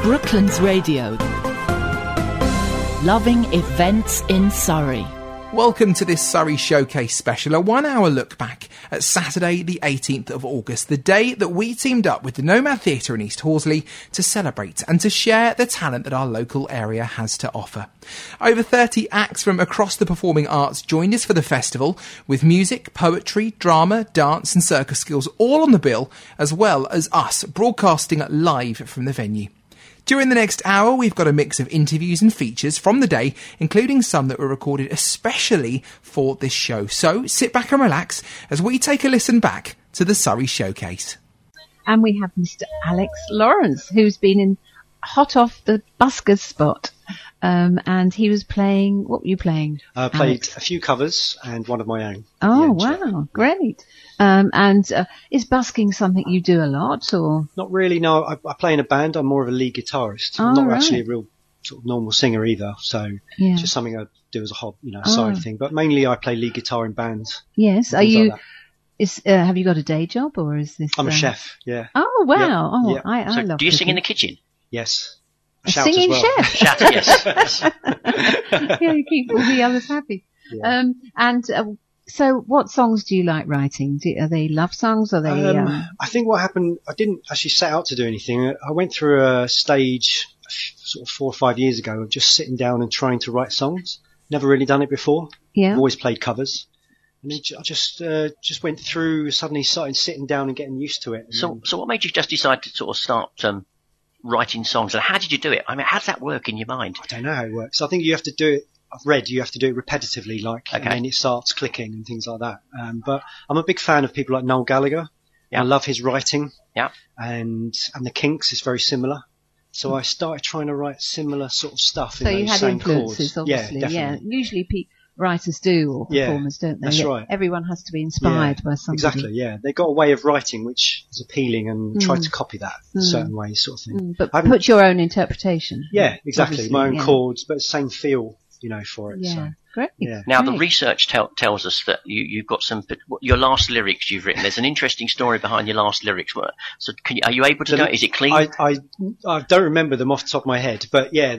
Brooklands Radio. Loving events in Surrey. Welcome to this Surrey Showcase special, a 1 hour look back at Saturday the 18th of August, the day that we teamed up with the Nomad Theatre in East Horsley to celebrate and to share the talent that our local area has to offer. Over 30 acts from across the performing arts joined us for the festival, with music, poetry, drama, dance and circus skills all on the bill, as well as us broadcasting live from the venue. During the next hour, we've got a mix of interviews and features from the day, including some that were recorded especially for this show. So sit back and relax as we take a listen back to the Surrey Showcase. And we have Mr. Alex Lawrence, who's been hot off the buskers spot. And he was playing... What were you playing, I played Alex? A few covers and one of my own. Oh, wow. Great. Is busking something you do a lot, or? Not really, no. I play in a band. I'm more of a lead guitarist. I'm not actually a real sort of normal singer either, so it's just something I do as a hobby, side thing. But mainly I play lead guitar in bands. Yes. Are you... have you got a day job, or is this... I'm a chef, yeah. Oh, wow. Yeah. Oh, yeah. I love do you cooking. sing in the kitchen? Yes. A singing chef? Shout, yes. Yeah, you keep all the others happy. Yeah. So what songs do you like writing? Are they love songs? Are they? I think what happened, I didn't actually set out to do anything. I went through a stage sort of 4 or 5 years ago of just sitting down and trying to write songs. Never really done it before. Yeah. I've always played covers. And I just went through, suddenly started sitting down and getting used to it. So what made you just decide to sort of start writing songs? And how did you do it? I mean, how does that work in your mind? I don't know how it works. I think you have to do it. I've read you have to do it repetitively, and then it starts clicking and things like that. But I'm a big fan of people like Noel Gallagher. Yeah. I love his writing. Yeah. And the Kinks is very similar. So I started trying to write similar sort of stuff in those same chords. So you had influences, obviously. Yeah, definitely. Yeah. Usually writers do, or performers, don't they? That's right. Everyone has to be inspired by somebody. Exactly, yeah. They've got a way of writing which is appealing and try to copy that in certain ways, sort of thing. But put your own interpretation. Yeah, exactly. My own chords, but same feel, for it. Yeah. So. Great. Yeah. Now, the research tells us that you've got your last lyrics you've written. There's an interesting story behind your last lyrics. So are you able to go? Is it clean? I don't remember them off the top of my head, but yeah,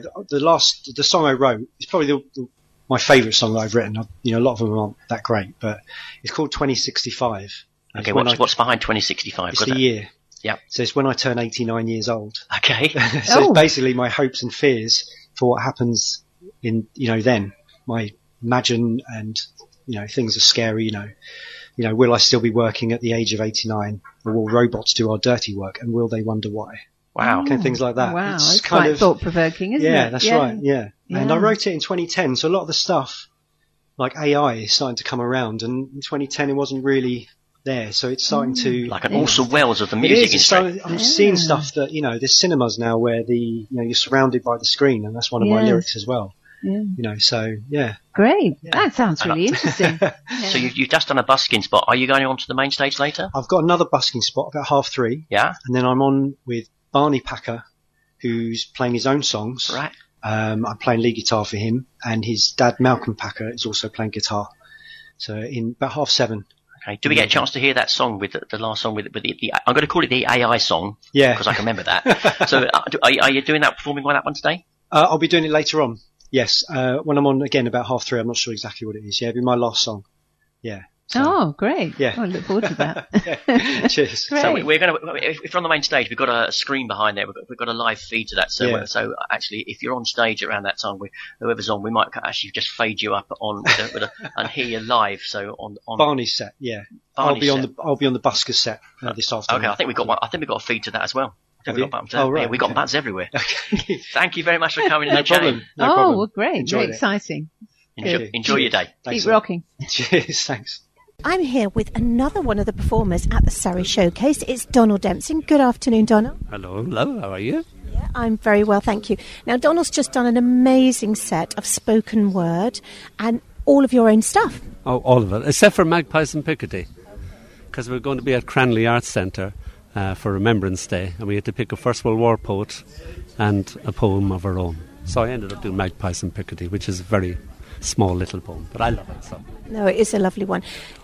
the song I wrote is probably my favourite song that I've written. A lot of them aren't that great, but it's called 2065. Okay, what's behind 2065? It's the year. Yeah. So it's when I turn 89 years old. Okay. So it's basically my hopes and fears for what happens in, then. My imagine and, things are scary, will I still be working at the age of 89, or will robots do our dirty work, and will they wonder why? Wow. Things like that. Wow, it's quite thought-provoking, isn't it? Yeah, that's right, yeah. And I wrote it in 2010, so a lot of the stuff, like AI, is starting to come around, and in 2010 it wasn't really there, so it's starting to... Like an Orson Welles of the music industry. I'm seeing stuff that, there's cinemas now where you're surrounded by the screen, and that's one of my lyrics as well. Yeah. So, yeah. Great. Yeah. That sounds really interesting. So you've just done a busking spot. Are you going on to the main stage later? I've got another busking spot about 3:30. Yeah. And then I'm on with Barney Packer, who's playing his own songs. Right. I'm playing lead guitar for him, and his dad, Malcolm Packer, is also playing guitar. So in about 7:30. Okay. Do we get a chance to hear that song with the last song with the I'm going to call it the AI song. Yeah. Because I can remember that. So are you doing that, performing on that one today? I'll be doing it later on. Yes, when I'm on again about 3:30, I'm not sure exactly what it is. Yeah, it'll be my last song. Yeah. So, oh, great. Yeah. I look forward to that. Yeah. Cheers. Great. So we're going to, if you're on the main stage, we've got a screen behind there. We've got a live feed to that. So actually, if you're on stage around that time, whoever's on, we might actually just fade you up on and hear you live. So on Barney's set, yeah. I'll be on the busker set this afternoon. Okay, I think we've got a feed to that as well. Have we you? got Oh, right. Yeah, we got buttons everywhere. Okay. Thank you very much for coming in. No problem. No problem. Well, great. Very exciting. Enjoy your day. Keep rocking. Cheers. Thanks. I'm here with another one of the performers at the Surrey Showcase. It's Donald Dempsey. Good afternoon, Donald. Hello. How are you? Yeah, I'm very well, thank you. Now, Donald's just done an amazing set of spoken word and all of your own stuff. Oh, all of it, except for Magpies and Picardy, because we're going to be at Cranley Arts Centre for Remembrance Day, and we had to pick a First World War poet and a poem of our own. So I ended up doing Magpies and Picardy, which is a very small little poem, but I love it. So. No, it is a lovely one.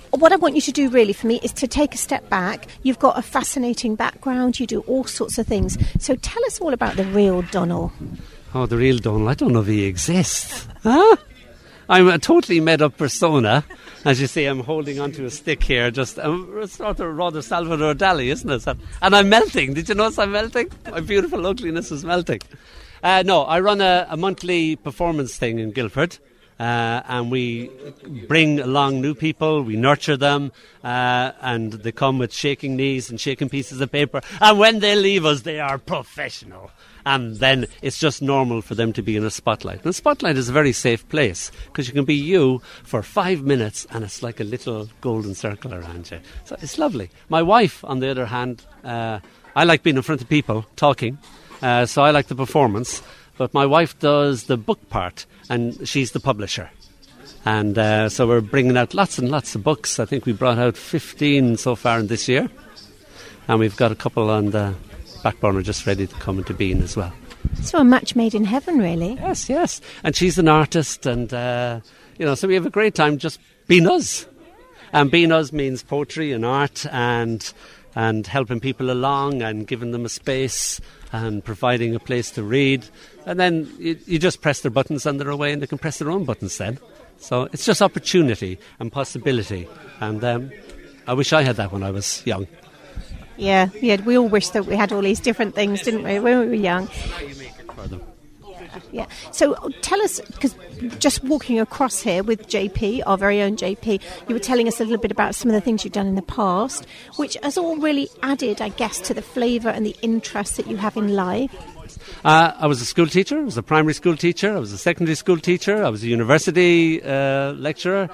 what I want you to do really for me is to take a step back. You've got a fascinating background. You do all sorts of things. So tell us all about the real Donal. Oh, the real Donal. I don't know if he exists. Huh? I'm a totally made-up persona. As you see, I'm holding onto a stick here. Just sort of rather Salvador Dali, isn't it? And I'm melting. Did you notice I'm melting? My beautiful ugliness is melting. No, I run a monthly performance thing in Guildford. And we bring along new people, we nurture them, and they come with shaking knees and shaking pieces of paper. And when they leave us, they are professional. And then it's just normal for them to be in a spotlight. And a spotlight is a very safe place because you can be you for 5 minutes and it's like a little golden circle around you. So it's lovely. My wife, on the other hand, I like being in front of people, talking. So I like the performance. But my wife does the book part, and she's the publisher. And so we're bringing out lots and lots of books. I think we brought out 15 so far in this year. And we've got a couple on the back burner just ready to come into being as well. So a match made in heaven, really. Yes. And she's an artist, and, so we have a great time just being us. And being us means poetry and art and helping people along and giving them a space and providing a place to read. And then you just press their buttons and they're away and they can press their own buttons then. So it's just opportunity and possibility. And I wish I had that when I was young. Yeah, we all wish that we had all these different things, didn't we, when we were young? Now you make it for them. Yeah. So tell us, because just walking across here with JP, our very own JP, you were telling us a little bit about some of the things you've done in the past, which has all really added, I guess, to the flavour and the interest that you have in life. I was a school teacher. I was a primary school teacher. I was a secondary school teacher. I was a university lecturer.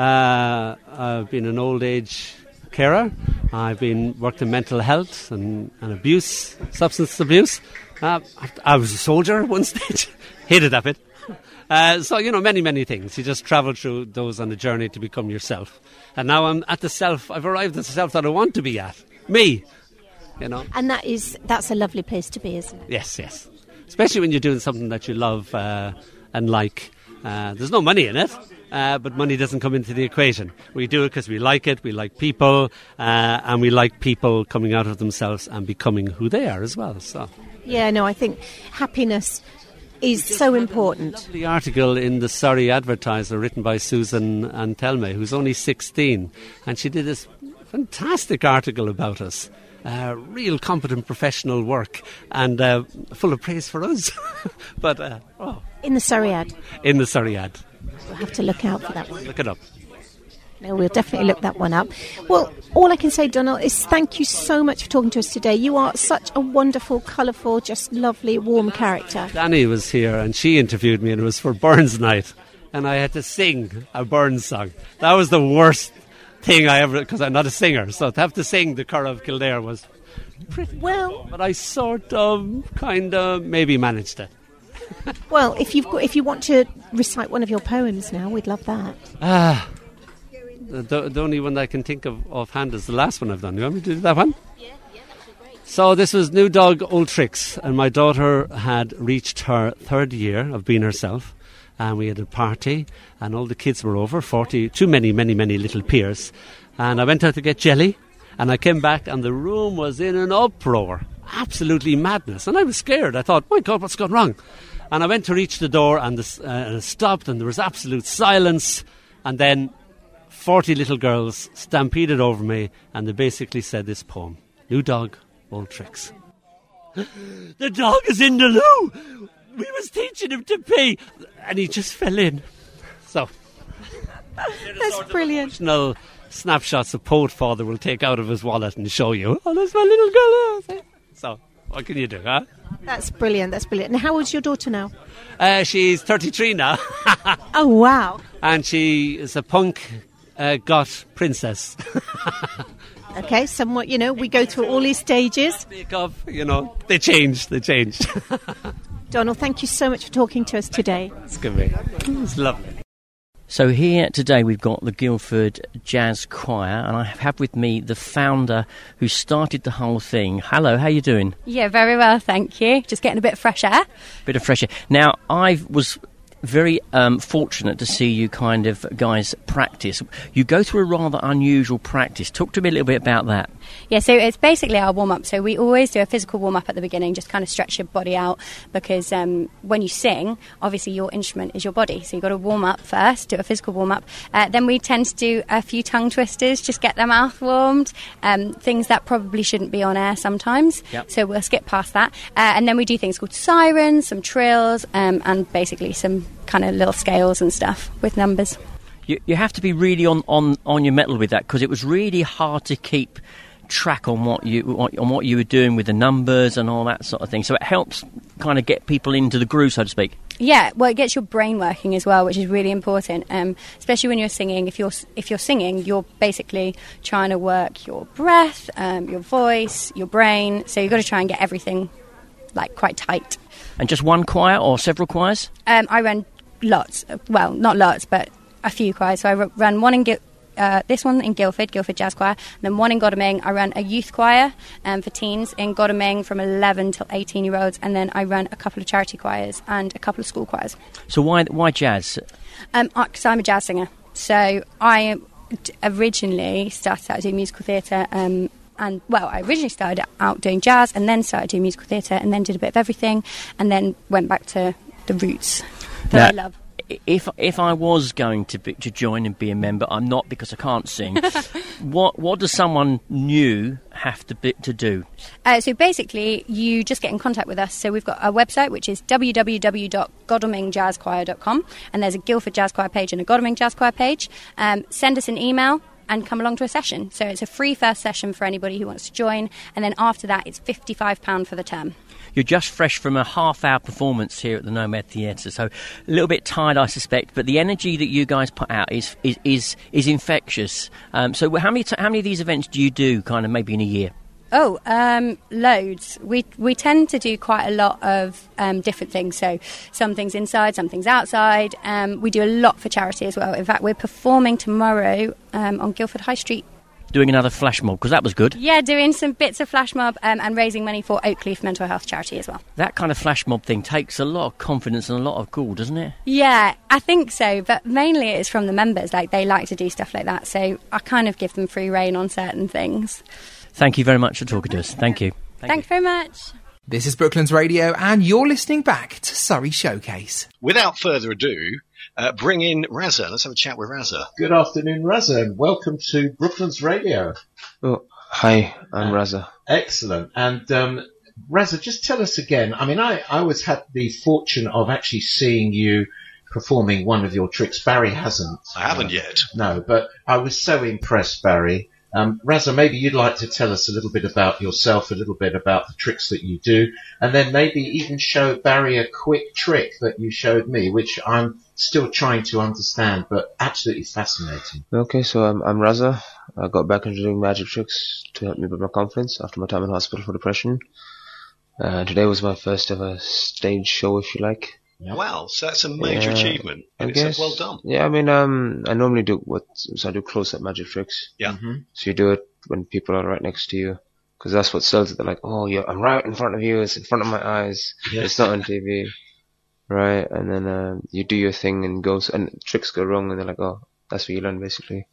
I've been an old age carer. I've worked in mental health and abuse, substance abuse. I was a soldier at one stage. Hated that bit. So, many, many things. You just travel through those on a journey to become yourself. And now I'm at the self. I've arrived at the self that I want to be at. Me. And that's a lovely place to be, isn't it? Yes. Especially when you're doing something that you love and like. There's no money in it. But money doesn't come into the equation. We do it because we like it, we like people, and we like people coming out of themselves and becoming who they are as well. So, yeah, no, I think happiness is so important. The article in the Surrey Advertiser written by Susan Antelme, who's only 16, and she did this fantastic article about us. Real competent professional work and full of praise for us. But in the Surrey Ad. In the Surrey Ad. We'll have to look out for that one. Look it up. No, we'll definitely look that one up. Well, all I can say, Donal, is thank you so much for talking to us today. You are such a wonderful, colourful, just lovely, warm character. Danny was here and she interviewed me and it was for Burns Night. And I had to sing a Burns song. That was the worst thing I ever, because I'm not a singer. So to have to sing the Curragh of Kildare was pretty well. But I sort of, kind of, maybe managed it. Well, if you want to recite one of your poems now, we'd love that. The only one that I can think of offhand is the last one I've done. You want me to do that one? Yeah, that would be great. So this was New Dog, Old Tricks, and my daughter had reached her 3rd year of being herself, and we had a party, and all the kids were over, 40, too many little peers, and I went out to get jelly, and I came back, and the room was in an uproar, absolutely madness, and I was scared. I thought, my God, what's gone wrong? And I went to reach the door and it stopped and there was absolute silence. And then 40 little girls stampeded over me and they basically said this poem. New Dog, Old Tricks. The dog is in the loo. We was teaching him to pee. And he just fell in. So. That's brilliant. Emotional snapshots a poet father will take out of his wallet and show you. Oh, there's my little girl. So. What can you do, huh? That's brilliant. And how old's your daughter now? She's 33 now. Oh, wow. And she is a punk goth princess. Okay, somewhat, we go through all these stages. Make up, they change. Donal, thank you so much for talking to us today. It's good, mate. It's lovely. So here today we've got the Guildford Jazz Choir, and I have with me the founder who started the whole thing. Hello, how you doing? Yeah, very well, thank you. Just getting a bit of fresh air. Bit of fresh air. Now, I was very fortunate to see you kind of guys practice. You go through a rather unusual practice. Talk to me a little bit about that. Yeah, so it's basically our warm-up. So we always do a physical warm-up at the beginning, just kind of stretch your body out, because when you sing, obviously your instrument is your body. So you've got to warm up first, do a physical warm-up. Then we tend to do a few tongue twisters, just get the mouth warmed, things that probably shouldn't be on air sometimes. Yep. So we'll skip past that. And then we do things called sirens, some trills, and basically some kind of little scales and stuff with numbers. You have to be really on your mettle with that, because it was really hard to keep track on what you were doing with the numbers and all that sort of thing. So it helps kind of get people into the groove, so to speak. Yeah, well, it gets your brain working as well, which is really important. Especially when you're singing. If you're singing, you're basically trying to work your breath, your voice, your brain. So you've got to try and get everything like quite tight. And just one choir or several choirs? I run lots. Well, not lots, but a few choirs. So I run one in this one in Guildford Jazz Choir, and then one in Godalming. I run a youth choir for teens in Godalming from 11 till 18-year-olds, and then I run a couple of charity choirs and a couple of school choirs. So why jazz? Because I'm a jazz singer. So I originally started out doing musical theatre, I originally started out doing jazz and then started doing musical theatre and then did a bit of everything and then went back to the roots that I love. If I was going to join and be a member, I'm not, because I can't sing. What does someone new have to do? So basically, you just get in contact with us. So we've got our website, which is www.godalmingjazzchoir.com, and there's a Guildford Jazz Choir page and a Godalming Jazz Choir page. Send us an email and come along to a session. So it's a free first session for anybody who wants to join, and then after that, it's £55 for the term. You're just fresh from a half-hour performance here at the Nomad Theatre, so a little bit tired, I suspect. But the energy that you guys put out is infectious. So how many of these events do you do, kind of maybe in a year? Oh, loads. We tend to do quite a lot of different things. So some things inside, some things outside. We do a lot for charity as well. In fact, we're performing tomorrow on Guildford High Street. Doing another flash mob, because that was good. Yeah, doing some bits of flash mob and raising money for Oakleaf Mental Health Charity as well. That kind of flash mob thing takes a lot of confidence and a lot of gall, doesn't it? Yeah, I think so, but mainly it's from the members. Like, they like to do stuff like that, so I kind of give them free rein on certain things. Thank you very much for talking to us. Thank you. Thanks very much. This is Brooklands Radio, and you're listening back to Surrey Showcase. Without further ado, bring in Razza. Let's have a chat with Razza. Good afternoon, Razza, and welcome to Brooklands Radio. Oh, hi, I'm Razza. Excellent. And Razza, just tell us again. I mean, I always had the fortune of actually seeing you performing one of your tricks. Barry hasn't. I haven't yet. No, but I was so impressed, Barry. Razza, maybe you'd like to tell us a little bit about yourself, a little bit about the tricks that you do, and then maybe even show Barry a quick trick that you showed me, which I'm still trying to understand, but absolutely fascinating. Okay, so I'm Razza. I got back into doing magic tricks to help me build my confidence after my time in hospital for depression. Today was my first ever stage show, if you like. Wow, so that's a major achievement. And I guess, well done. Yeah, I mean, I normally do I do close-up magic tricks. Yeah. Mm-hmm. So you do it when people are right next to you, because that's what sells it. They're like, oh, yeah, I'm right in front of you. It's in front of my eyes. Yeah. It's not on TV. Right? And then you do your thing and and tricks go wrong, and they're like, oh, that's what you learn, basically.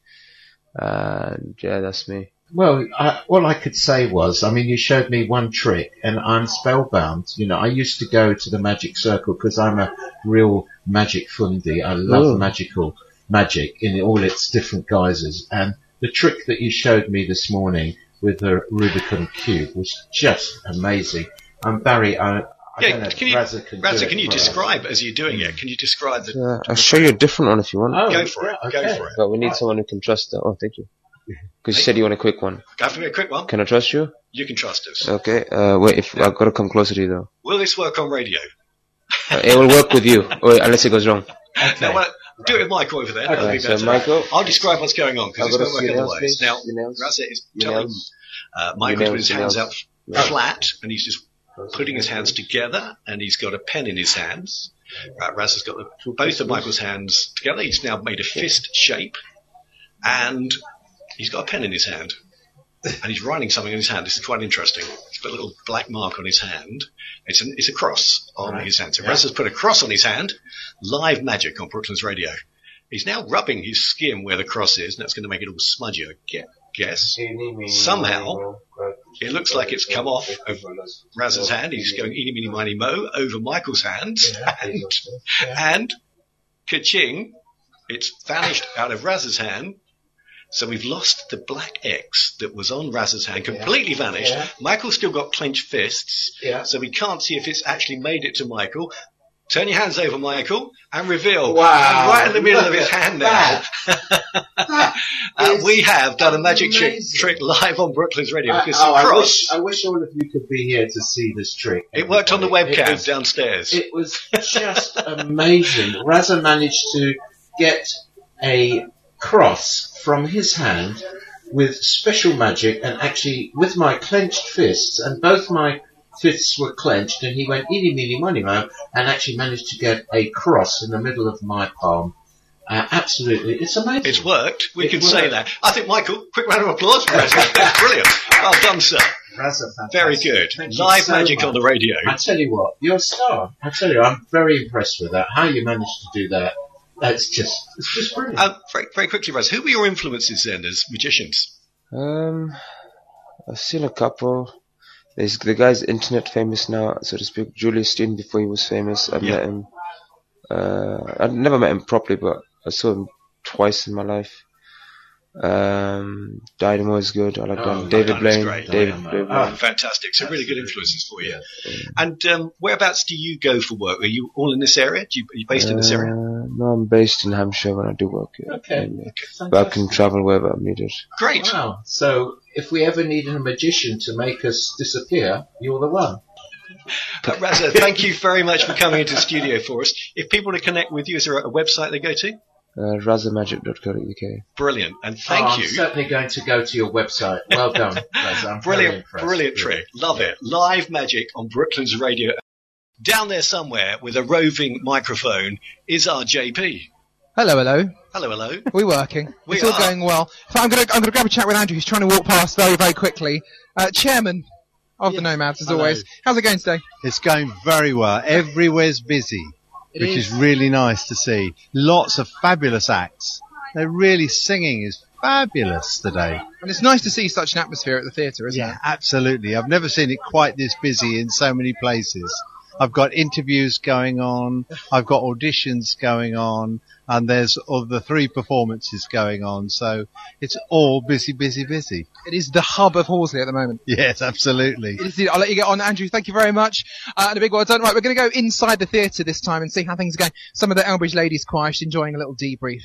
And yeah, that's me. Well, all I could say was, I mean, you showed me one trick and I'm spellbound. You know, I used to go to the magic circle because I'm a real magic fundi. I love magic in all its different guises. And the trick that you showed me this morning with the Rubicon Cube was just amazing. Barry, I don't know if Razza can you describe, as you're doing it, can you describe the... I'll show you a different one if you want. Oh, go for it. But we need someone who can trust it. Oh, thank you. Because you said you want a quick one. Go for me a quick one. Can I trust you? You can trust us. Okay. Wait, I've got to come closer to you, though. Will this work on radio? It will work with you, unless it goes wrong. Okay. No, do it with Michael over there. Okay, that'll be better. So Michael, I'll describe what's going on, because it's going to work otherwise. Now, Razza is telling Michael to put his hands out flat, and he's just putting his hands together, and he's got a pen in his hands. Razza's got both of Michael's hands together. He's now made a fist shape, and he's got a pen in his hand, and he's writing something in his hand. This is quite interesting. to put a little black mark on his hand. It's a cross on his hand. So Raz has put a cross on his hand. Live magic on Brooklands Radio. He's now rubbing his skin where the cross is, and that's going to make it all smudgy, I guess. Somehow, it looks like it's come off of Raz's hand. He's going eeny, meeny, miny, mo over Michael's hands. And ka-ching, it's vanished out of Raz's hand. So we've lost the black X that was on Raz's hand, completely vanished. Michael's still got clenched fists, so we can't see if it's actually made it to Michael. Turn your hands over, Michael, and reveal. Wow. And right in the middle of his hand now. We have done a magic trick live on Brooklands Radio. I wish all of you could be here to see this trick. It worked on the webcam downstairs. It was just amazing. Raza managed to get a cross from his hand with special magic, and actually with my clenched fists, and both my fists were clenched, and he went eeny, meeny, miny, mo, and actually managed to get a cross in the middle of my palm. Absolutely, it's amazing. It's worked. We can say that. I think, Michael, quick round of applause for Razza. That's brilliant. Well done, sir. Razza, very good. Live magic on the radio. I tell you what, you're a star. I tell you, I'm very impressed with that. How you managed to do that, it's just brilliant. Very, very quickly, Razza, who were your influences then as magicians? I've seen a couple. There's the guy's internet famous now, so to speak. Julius Steen, before he was famous, I met him. I'd never met him properly, but I saw him twice in my life. Dynamo is good. I like that. David Blaine. David Blaine. Fantastic. So really good influences for you. And whereabouts do you go for work? Are you all in this area? Are you based in this area? No, I'm based in Hampshire when I do work here. Okay. But I can travel wherever I'm needed. Great. Wow. So if we ever needed a magician to make us disappear, you're the one. Razza, thank you very much for coming into the studio for us. If people want to connect with you, is there a website they go to? razamagic.co.uk. Brilliant, and thank you. I'm certainly going to go to your website. Well done, Razza. Brilliant trick. Love it. Live magic on Brooklands Radio. Down there somewhere with a roving microphone is our JP. Hello. We're working. It's all going well. So I'm going to grab a chat with Andrew, who's trying to walk past very, very quickly. Chairman of the Nomads, as always. How's it going today? It's going very well. Everywhere's busy, which is really nice to see. Lots of fabulous acts. They're really singing is fabulous today. And it's nice to see such an atmosphere at the theatre, isn't it? Yeah, absolutely. I've never seen it quite this busy in so many places. I've got interviews going on, I've got auditions going on, and there's of the 3 performances going on, so it's all busy. It is the hub of Horsley at the moment. Yes, absolutely. I'll let you get on, Andrew. Thank you very much. And a big well done. Right, we're going to go inside the theatre this time and see how things are going. Some of the Elbridge ladies choir enjoying a little debrief.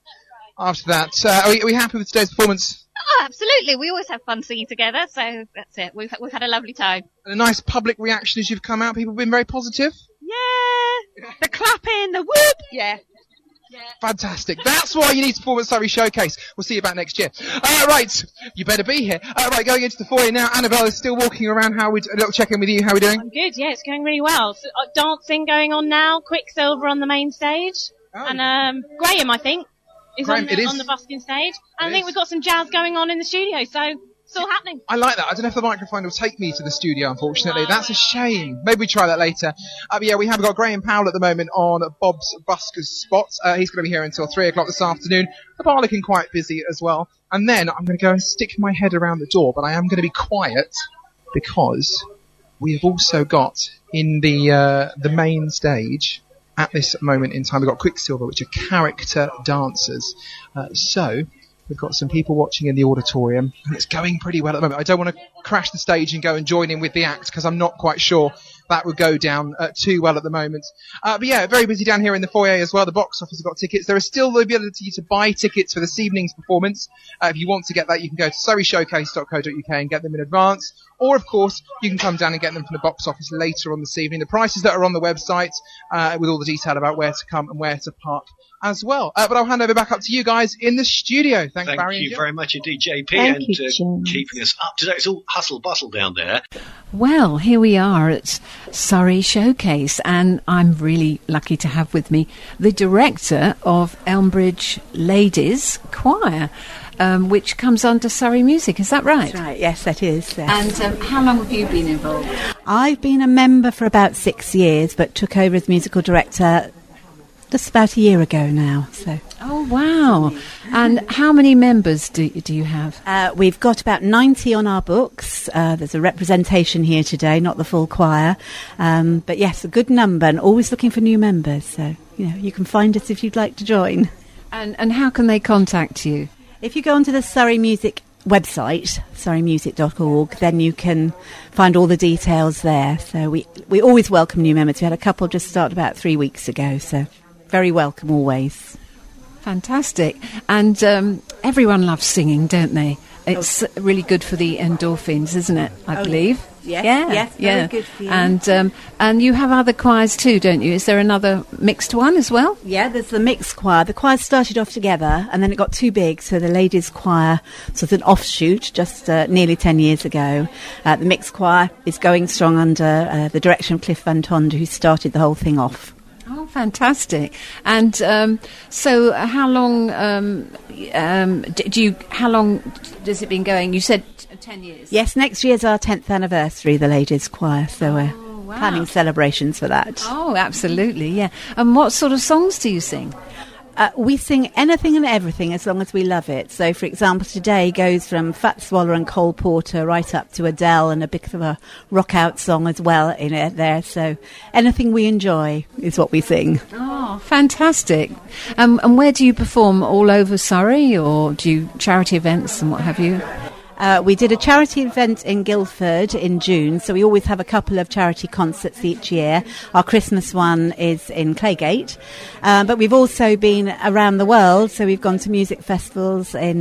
After that, are we happy with today's performance? Oh, absolutely. We always have fun singing together, so that's it. We've had a lovely time. And a nice public reaction as you've come out. People have been very positive. Yeah. The clapping, the whoop. Yeah. Fantastic. That's why you need to perform at Surrey Showcase. We'll see you back next year. Right. You better be here. Right, going into the foyer now. Annabelle is still walking around. A little check-in with you. How are we doing? I'm good. Yeah, it's going really well. So, dancing going on now. Quicksilver on the main stage. Oh. And Graham, I think, is on the busking stage. And I think we've got some jazz going on in the studio, so it's all happening. I like that. I don't know if the microphone will take me to the studio, unfortunately. That's a shame. Maybe we try that later. But yeah, we have got Graham Powell at the moment on Bob's Buskers spot. He's going to be here until 3 o'clock this afternoon. The bar looking quite busy as well. And then I'm going to go and stick my head around the door, but I am going to be quiet because we have also got in the main stage at this moment in time, we've got Quicksilver, which are character dancers. So we've got some people watching in the auditorium, and it's going pretty well at the moment. I don't want to crash the stage and go and join in with the act, because I'm not quite sure that would go down too well at the moment. But yeah, very busy down here in the foyer as well. The box office has got tickets. There is still the ability to buy tickets for this evening's performance. If you want to get that, you can go to surreyshowcase.co.uk and get them in advance. Or, of course, you can come down and get them from the box office later on this evening. The prices that are on the website, with all the detail about where to come and where to park as well. But I'll hand over back up to you guys in the studio. Thank Barry. Thank you very much indeed, JP, and keeping us up to date. It's all hustle bustle down there. Well, here we are at Surrey Showcase, and I'm really lucky to have with me the director of Elmbridge Ladies Choir. which comes under Surrey Music. Is that right? That's right. Yes, that is. Yes. And how long have you been involved? I've been a member for about 6 years, but took over as musical director just about a year ago now. So. Oh, wow. And how many members do you have? We've got about 90 on our books. There's a representation here today, not the full choir. But yes, a good number, and always looking for new members. So, you can find us if you'd like to join. And how can they contact you? If you go onto the Surrey Music website, surreymusic.org, then you can find all the details there. So we always welcome new members. We had a couple just start about 3 weeks ago, so very welcome always. Fantastic. And everyone loves singing, don't they? It's really good for the endorphins, isn't it, I believe? Yes, very good for you. And you have other choirs too, don't you? Is there another mixed one as well? Yeah, there's the mixed choir. The choir started off together and then it got too big, so the ladies' choir, so it's an offshoot just nearly 10 years ago. The mixed choir is going strong under the direction of Cliff Van Tonder, who started the whole thing off. Oh, fantastic! And so, how long how long has it been going? You said 10 years. Yes, next year's our 10th anniversary, the ladies' choir. So we're planning celebrations for that. Oh, absolutely, yeah. And what sort of songs do you sing? We sing anything and everything as long as we love it. So, for example, today goes from Fats Waller and Cole Porter right up to Adele, and a bit of a rock-out song as well in it there. So anything we enjoy is what we sing. Oh, fantastic. And where do you perform? All over Surrey, or do you charity events and what have you? We did a charity event in Guildford in June, so we always have a couple of charity concerts each year. Our Christmas one is in Claygate, but we've also been around the world, so we've gone to music festivals in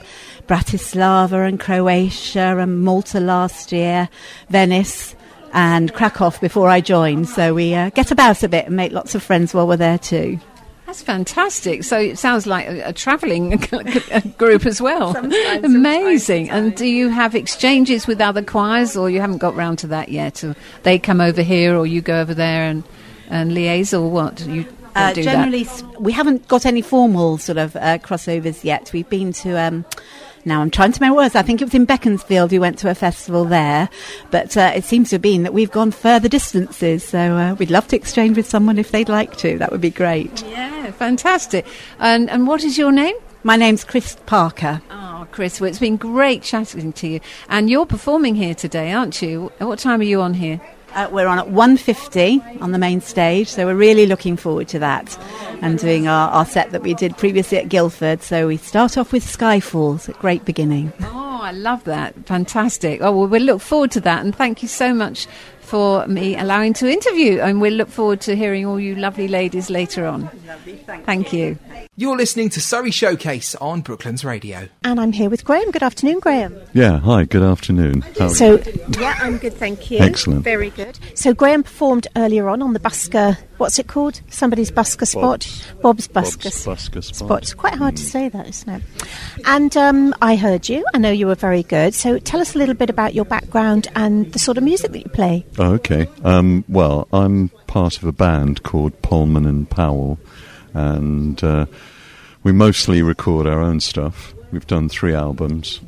Bratislava and Croatia and Malta last year, Venice and Krakow before I joined, so we get about a bit and make lots of friends while we're there too. That's fantastic. So it sounds like a travelling group as well. Sometimes, amazing. And do you have exchanges with other choirs, or you haven't got round to that yet? Or they come over here, or you go over there and liaise, or what? You do generally, that? We haven't got any formal sort of crossovers yet. We've been to... now I'm trying to remember words. I think it was in Beaconsfield. We went to a festival there, but it seems to have been that we've gone further distances. So we'd love to exchange with someone if they'd like to. That would be great. Yeah, fantastic. And what is your name? My name's Chris Parker. Oh, Chris, well, it's been great chatting to you. And you're performing here today, aren't you? What time are you on here? We're on at 1:50 on the main stage, so we're really looking forward to that and doing our set that we did previously at Guildford. So we start off with Skyfalls, a great beginning. Oh, I love that. Fantastic. Oh, well, we'll look forward to that, and thank you so much for me allowing to interview, and we'll look forward to hearing all you lovely ladies later on. Lovely, thank you. You're listening to Surrey Showcase on Brooklands Radio. And I'm here with Graham. Good afternoon, Graham. Yeah, hi, good afternoon. How are you? Yeah, I'm good, thank you. Excellent. Very good. So Graham performed earlier on the Busker, what's it called? Somebody's Busker spot? Bob's Busker spot. It's quite hard to say that, isn't it? And I heard you. I know you were very good. So tell us a little bit about your background and the sort of music that you play. Oh, okay. Well, I'm part of a band called Polman and Powell, and we mostly record our own stuff. We've done 3 albums,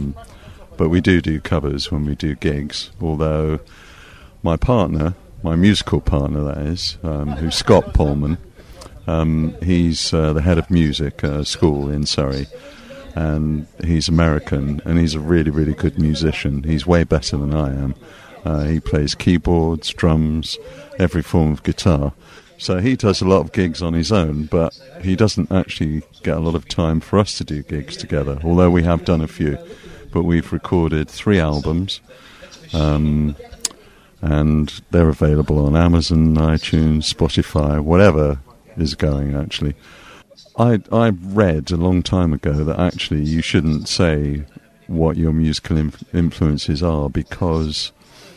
but we do covers when we do gigs, although my partner, my musical partner that is, who's Scott Polman, he's the head of music at a school in Surrey, and he's American, and he's a really, really good musician. He's way better than I am. He plays keyboards, drums, every form of guitar. So he does a lot of gigs on his own, but he doesn't actually get a lot of time for us to do gigs together, although we have done a few. But we've recorded 3 albums, and they're available on Amazon, iTunes, Spotify, whatever is going, actually. I read a long time ago that actually you shouldn't say what your musical influences are, because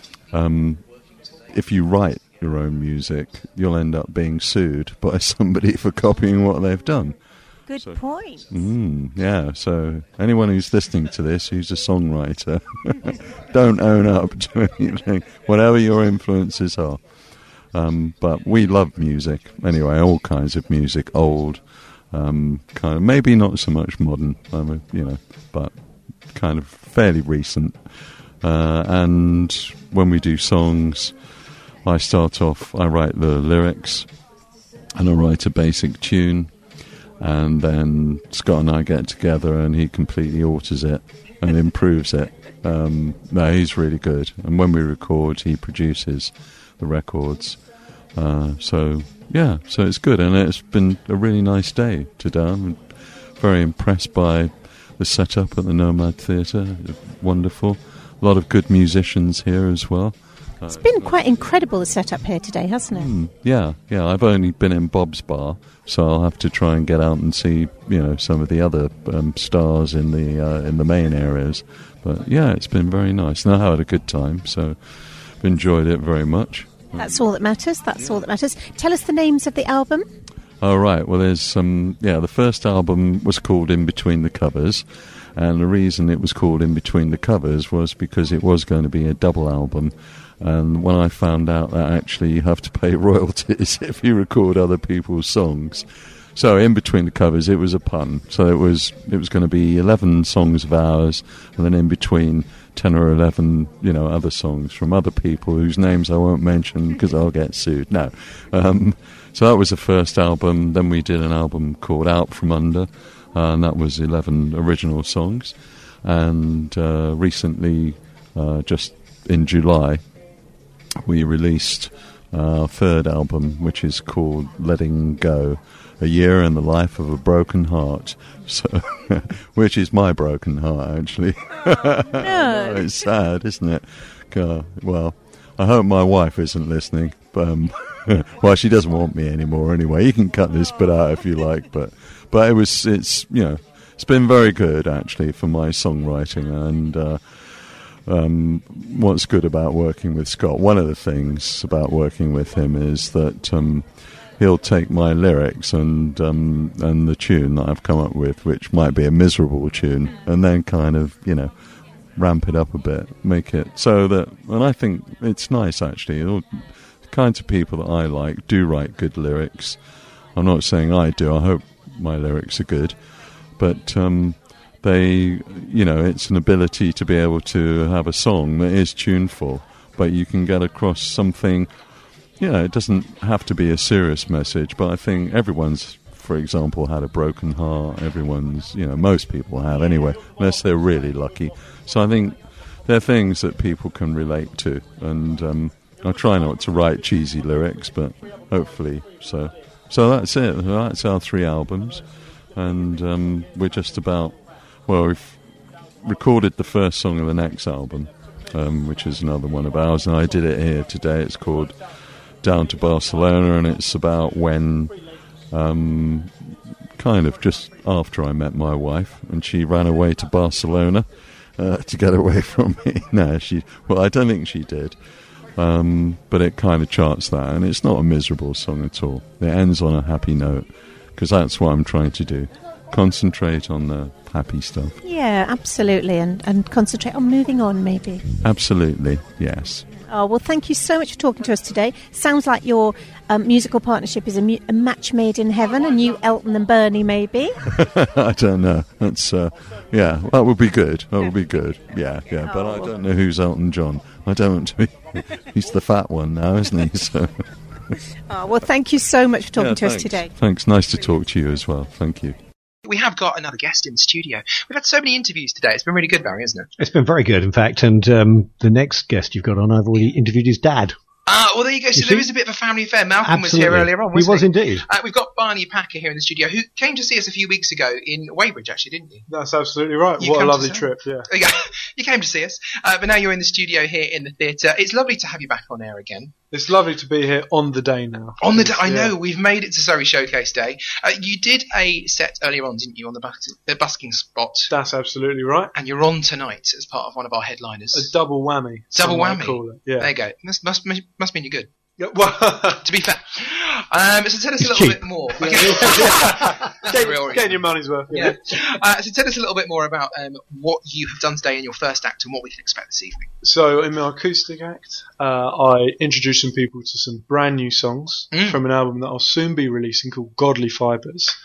if you write your own music, you'll end up being sued by somebody for copying what they've done. Good point. Yeah, so anyone who's listening to this who's a songwriter, don't own up to anything, whatever your influences are. But we love music, anyway, all kinds of music, old, kind of maybe not so much modern, but kind of fairly recent. And when we do songs, I write the lyrics, and I write a basic tune, and then Scott and I get together and he completely alters it and improves it. No, he's really good. And when we record, he produces the records. So it's good, and it's been a really nice day today. I'm very impressed by the setup at the Nomad Theatre. Wonderful. A lot of good musicians here as well. It's been quite incredible, the setup here today, hasn't it? Yeah. I've only been in Bob's Bar, so I'll have to try and get out and see, some of the other stars in the main areas. But yeah, it's been very nice, and I had a good time, so I've enjoyed it very much. That's all that matters. Tell us the names of the album. Oh, right. Well, there's the first album was called In Between the Covers, and the reason it was called In Between the Covers was because it was going to be a double album. And when I found out that actually you have to pay royalties if you record other people's songs, so In Between the Covers, it was a pun. So it was going to be 11 songs of ours, and then in between 10 or 11, other songs from other people whose names I won't mention because I'll get sued. No. So that was the first album. Then we did an album called Out From Under, and that was 11 original songs. And recently, just in July, we released our third album, which is called Letting Go, A Year in the Life of a Broken Heart, which is my broken heart, actually. No. It's sad, isn't it? Well, I hope my wife isn't listening. Well, she doesn't want me anymore anyway. You can cut this bit out if you like, but it's been very good, actually, for my songwriting. And what's good about working with Scott, one of the things about working with him is that he'll take my lyrics and the tune that I've come up with, which might be a miserable tune, and then kind of, ramp it up a bit, make it so that, and I think it's nice, actually. The kinds of people that I like do write good lyrics. I'm not saying I do, I hope my lyrics are good, but it's an ability to be able to have a song that is tuneful, but you can get across something. It doesn't have to be a serious message, but I think everyone's, for example, had a broken heart. Everyone's, most people have anyway, unless they're really lucky. So I think they're things that people can relate to, and I try not to write cheesy lyrics, but hopefully so. So that's it. That's our 3 albums, and we're just about. Well, we've recorded the first song of the next album, which is another one of ours, and I did it here today. It's called Down to Barcelona, and it's about when, kind of just after I met my wife, and she ran away to Barcelona to get away from me. No, I don't think she did, but it kind of charts that, and it's not a miserable song at all. It ends on a happy note, because that's what I'm trying to do. Concentrate on the happy stuff. Yeah, absolutely, and concentrate on moving on, maybe. Absolutely, yes. Oh, well, thank you so much for talking to us today. Sounds like your musical partnership is a match made in heaven, a new Elton and Bernie, maybe? I don't know. That's, that would be good. That would be good. Yeah, but I don't know who's Elton John. I don't want to be... He's the fat one now, isn't he? So... well, thank you so much for talking to us today. Thanks. Nice to talk to you as well. Thank you. We have got another guest in the studio. We've had so many interviews today. It's been really good, Barry, hasn't it? It's been very good, in fact. And the next guest you've got on, I've already interviewed his dad. Well, there you go. So there is a bit of a family affair. Malcolm was here earlier on, wasn't he? He was indeed. We've got Barney Packer here in the studio, who came to see us a few weeks ago in Weybridge, actually, didn't you? That's absolutely right. What a lovely trip, yeah. You came to see us, but now you're in the studio here in the theatre. It's lovely to have you back on air again. It's lovely to be here on the day now. On the day, I know. We've made it to Surrey Showcase Day. You did a set earlier on, didn't you, on the busking spot? That's absolutely right. And you're on tonight as part of one of our headliners. A double whammy. Double whammy. Call it. Yeah. There you go. Must mean you're good. Yeah, well, to be fair. So tell us a little bit more. Getting your money's worth. Yeah. So tell us a little bit more about what you have done today in your first act and what we can expect this evening. So in my acoustic act, I introduced some people to some brand new songs from an album that I'll soon be releasing called Godly Fibres.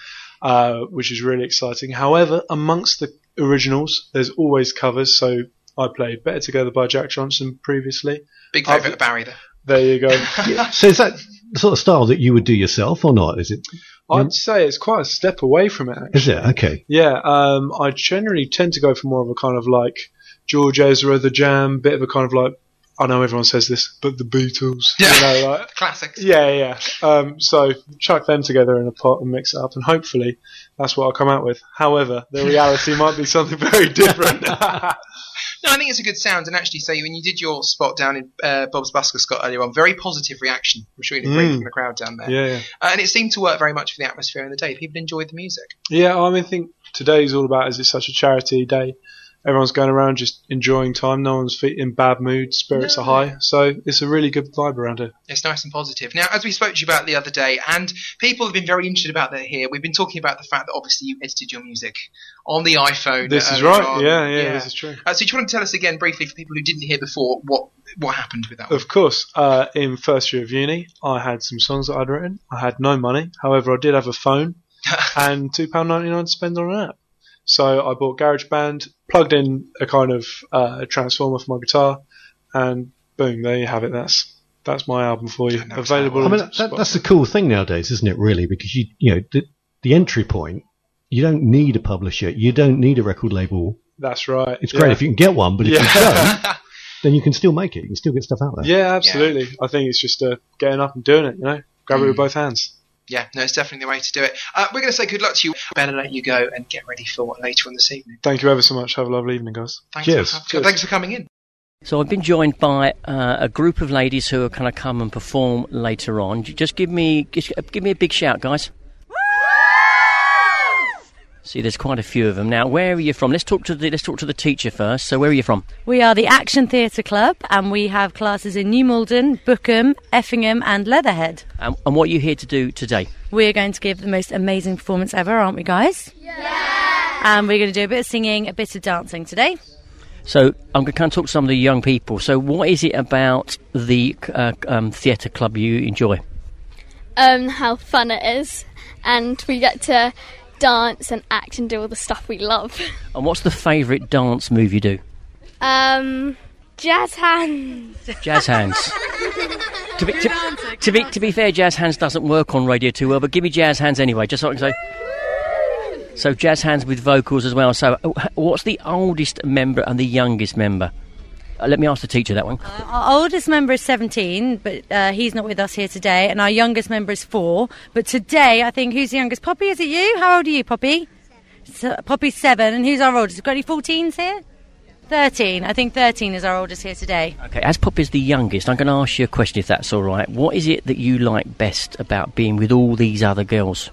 which is really exciting. However, amongst the originals, there's always covers. So I played Better Together by Jack Johnson previously. Big favourite of Barry, though. There you go. So is that the sort of style that you would do yourself or not? Is it? I'd say it's quite a step away from it, actually. Is it? Okay. Yeah, I generally tend to go for more of a kind of like George Ezra, The Jam, bit of a kind of like, I know everyone says this, but the Beatles. Yeah, you know, like, classics. Yeah. So chuck them together in a pot and mix it up, and hopefully that's what I'll come out with. However, the reality might be something very different. No, I think it's a good sound, and actually, so when you did your spot down in Bob's Busker, Scott, earlier on, very positive reaction. I'm sure you did great from the crowd down there. Yeah. And it seemed to work very much for the atmosphere in the day. People enjoyed the music. Yeah, I mean, I think today's all about, is it's such a charity day. Everyone's going around just enjoying time. No one's in bad mood. Spirits are high. So it's a really good vibe around here. It's nice and positive. Now, as we spoke to you about the other day, and people have been very interested about that here, we've been talking about the fact that obviously you edited your music on the iPhone. This is right. Yeah, this is true. So do you want to tell us again briefly, for people who didn't hear before, what happened with that one? Of course. In first year of uni, I had some songs that I'd written. I had no money. However, I did have a phone and £2.99 to spend on an app. So I bought GarageBand, plugged in a kind of transformer for my guitar, and boom, there you have it. That's my album for you. Available. I mean, that's the cool thing nowadays, isn't it? Really, because you know the entry point. You don't need a publisher. You don't need a record label. That's right. It's great if you can get one, but if you don't, then you can still make it. You can still get stuff out there. Yeah, absolutely. Yeah. I think it's just getting up and doing it. Grab it with both hands. Yeah, no, it's definitely the way to do it. We're going to say good luck to you. Better let you go and get ready for later on this evening. Thank you ever so much. Have a lovely evening, guys. Cheers. Thanks for coming in. So I've been joined by a group of ladies who are going to come and perform later on. Just give me a big shout, guys. See, there's quite a few of them. Now, where are you from? Let's talk to the teacher first. So, where are you from? We are the Action Theatre Club, and we have classes in New Malden, Bookham, Effingham, and Leatherhead. And what are you here to do today? We're going to give the most amazing performance ever, aren't we, guys? Yeah. And we're going to do a bit of singing, a bit of dancing today. So, I'm going to kind of talk to some of the young people. So, what is it about the theatre club you enjoy? How fun it is, and we get to dance and act and do all the stuff we love. And what's the favourite dance move you do? Jazz hands. Jazz hands. To be fair, jazz hands doesn't work on radio too well, but give me jazz hands anyway, just so I can say. So jazz hands with vocals as well. So what's the oldest member and the youngest member? Let me ask the teacher that one. Our oldest member is 17, but he's not with us here today, and our youngest member is 4. But today, I think, who's the youngest? Poppy, is it you? How old are you, Poppy? So, Poppy's 7, and who's our oldest? Got any 14s here? 13. I think 13 is our oldest here today. Okay, as Poppy's the youngest, I'm going to ask you a question, if that's all right. What is it that you like best about being with all these other girls?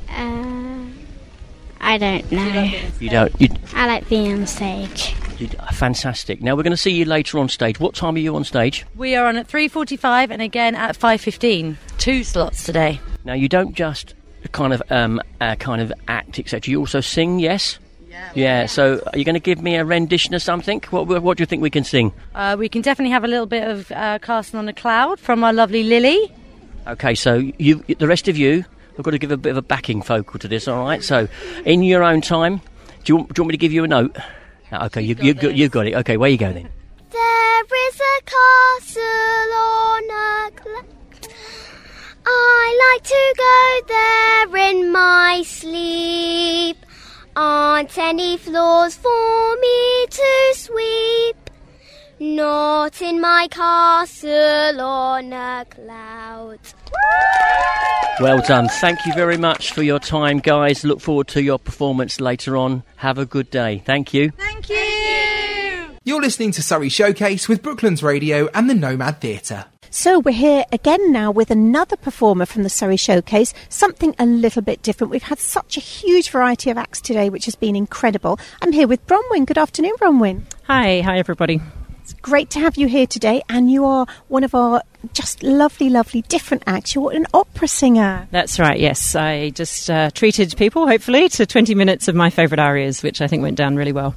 I don't know. You don't? I like being on stage. Fantastic. Now, we're going to see you later on stage. What time are you on stage? We are on at 3:45 and again at 5:15. 2 slots today. Now, you don't just kind of act, etc. You also sing, yes? Yeah. So, are you going to give me a rendition of something? What do you think we can sing? We can definitely have a little bit of Castle on a Cloud from our lovely Lily. Okay, so the rest of you, I've got to give a bit of a backing vocal to this, all right? So, in your own time, do you want me to give you a note? Okay, you've got it. Okay, where you go then? There is a castle on a cloud. I like to go there in my sleep. Aren't any floors for me to sweep? Not in my castle on a cloud. Well done. Thank you very much for your time, guys. Look forward to your performance later on. Have a good day. Thank you. Thank you. You're listening to Surrey Showcase with Brooklands Radio and the Nomad Theatre. So we're here again now with another performer from the Surrey Showcase, something a little bit different. We've had such a huge variety of acts today, which has been incredible. I'm here with Bronwyn. Good afternoon, Bronwyn. Hi everybody. It's great to have you here today, and you are one of our just lovely different acts. You're an opera singer. That's right, yes. I just treated people, hopefully, to 20 minutes of my favourite arias, which I think went down really well.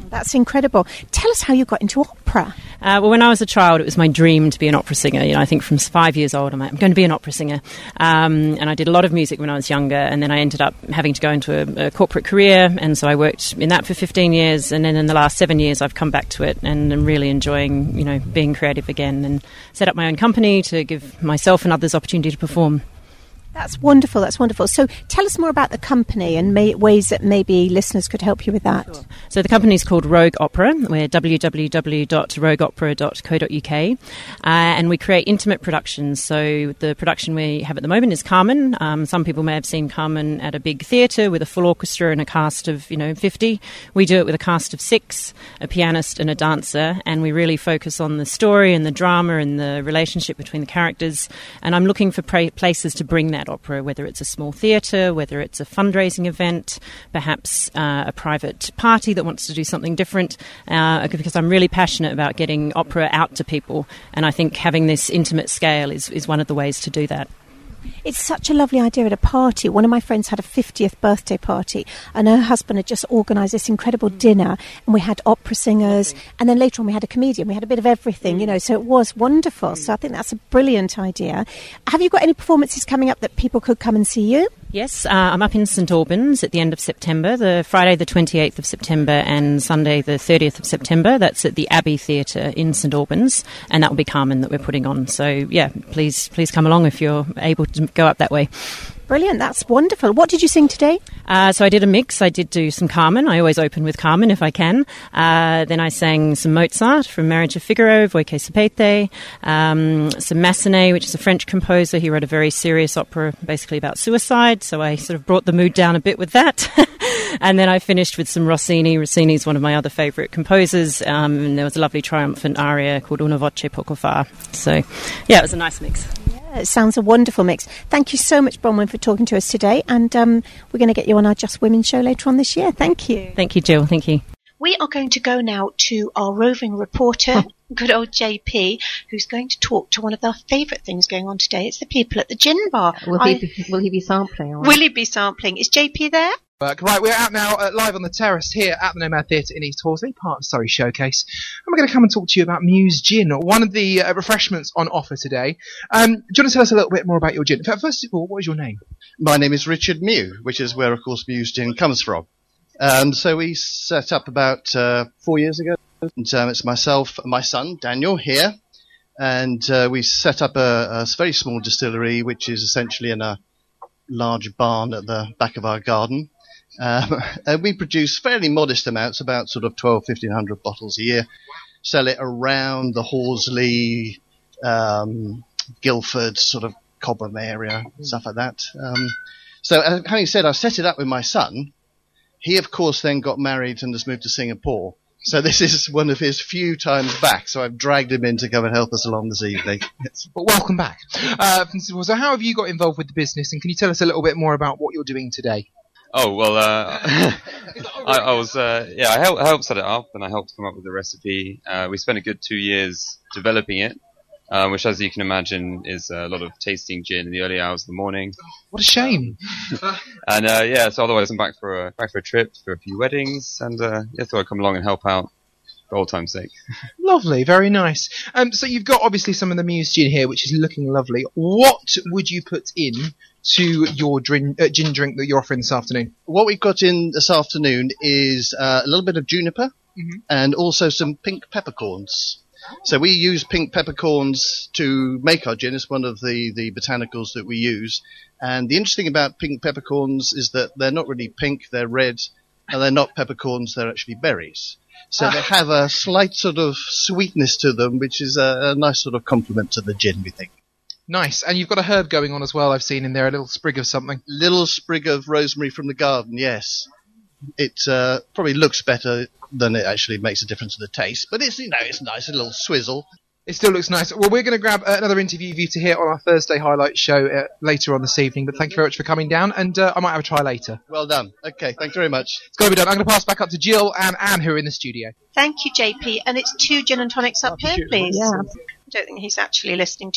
That's incredible. Tell us how you got into opera. Well, when I was a child, it was my dream to be an opera singer. I think from 5 years old, I'm going to be an opera singer. And I did a lot of music when I was younger, and then I ended up having to go into a corporate career, and so I worked in that for 15 years, and then in the last 7 years, I've come back to it, and I'm really enjoying, being creative again, and set up my own company to give myself and others opportunity to perform. That's wonderful. That's wonderful. So tell us more about the company and ways that maybe listeners could help you with that. Sure. So the company is called Rogue Opera. We're www.rogueopera.co.uk, and we create intimate productions. So the production we have at the moment is Carmen. Some people may have seen Carmen at a big theatre with a full orchestra and a cast of 50. We do it with a cast of 6, a pianist and a dancer, and we really focus on the story and the drama and the relationship between the characters. And I'm looking for places to bring that opera, whether it's a small theatre, whether it's a fundraising event, perhaps a private party that wants to do something different, because I'm really passionate about getting opera out to people, and I think having this intimate scale is one of the ways to do that. It's such a lovely idea at a party. One of my friends had a 50th birthday party, and her husband had just organised this incredible dinner, and we had opera singers, and then later on we had a comedian. We had a bit of everything, so it was wonderful. So I think that's a brilliant idea. Have you got any performances coming up that people could come and see you? Yes, I'm up in St Albans at the end of September, the Friday the 28th of September and Sunday the 30th of September. That's at the Abbey Theatre in St Albans, and that will be Carmen that we're putting on. So, yeah, please come along if you're able to go up that way. Brilliant, that's wonderful. What did you sing today? So I did a mix. I did do some Carmen. I always open with Carmen if I can. Then I sang some Mozart from Marriage of Figaro, Voi che sapete, some Massenet, which is a French composer. He wrote a very serious opera basically about suicide, so I sort of brought the mood down a bit with that. And then I finished with some Rossini. Rossini is one of my other favourite composers, and there was a lovely triumphant aria called Una voce poco fa. So, yeah, it was a nice mix. It sounds a wonderful mix. Thank you so much, Bronwyn, for talking to us today. And we're going to get you on our Just Women show later on this year. Thank you. Thank you, Jill. Thank you. We are going to go now to our roving reporter, good old JP, who's going to talk to one of our favourite things going on today. It's the people at the gin bar. Will he be sampling? Will he be sampling? Is JP there? Right, we're out now live on the terrace here at the Nomad Theatre in East Horsley, part of the Surrey Showcase. And we're going to come and talk to you about Muse Gin, one of the refreshments on offer today. Do you want to tell us a little bit more about your gin? First of all, what is your name? My name is Richard Mew, which is where, of course, Muse Gin comes from. So we set up about 4 years ago. And, it's myself and my son, Daniel, here. And we set up a very small distillery, which is essentially in a large barn at the back of our garden. And we produce fairly modest amounts, about sort of 1,200-1,500 bottles a year. Sell it around the Horsley, Guildford, sort of Cobham area, stuff like that. So having said, I set it up with my son. He, of course, then got married and has moved to Singapore. So this is one of his few times back. So I've dragged him in to come and help us along this evening. Well, welcome back. So how have you got involved with the business, and can you tell us a little bit more about what you're doing today? Oh, well, I helped set it up, and I helped come up with the recipe. We spent a good 2 years developing it, which, as you can imagine, is a lot of tasting gin in the early hours of the morning. What a shame. And, so otherwise I'm back for a trip, for a few weddings, and, thought I'd come along and help out for old time's sake. Lovely, very nice. So you've got, obviously, some of the Muse gin here, which is looking lovely. What would you put in to your gin drink that you're offering this afternoon? What we've got in this afternoon is a little bit of juniper and also some pink peppercorns. So we use pink peppercorns to make our gin. It's one of the botanicals that we use. And the interesting about pink peppercorns is that they're not really pink, they're red, and they're not peppercorns, they're actually berries. So they have a slight sort of sweetness to them, which is a nice sort of complement to the gin, we think. Nice. And you've got a herb going on as well, I've seen in there, a little sprig of something. Little sprig of rosemary from the garden, yes. It probably looks better than it actually makes a difference to the taste, but it's nice, a little swizzle. It still looks nice. Well, we're going to grab another interview of you to hear on our Thursday highlight show later on this evening, but thank you very much for coming down, and I might have a try later. Well done. Okay, thanks very much. It's got to be done. I'm going to pass back up to Jill and Anne, who are in the studio. Thank you, JP. And it's 2 gin and tonics up here, please. Yeah. I don't think he's actually listening to us.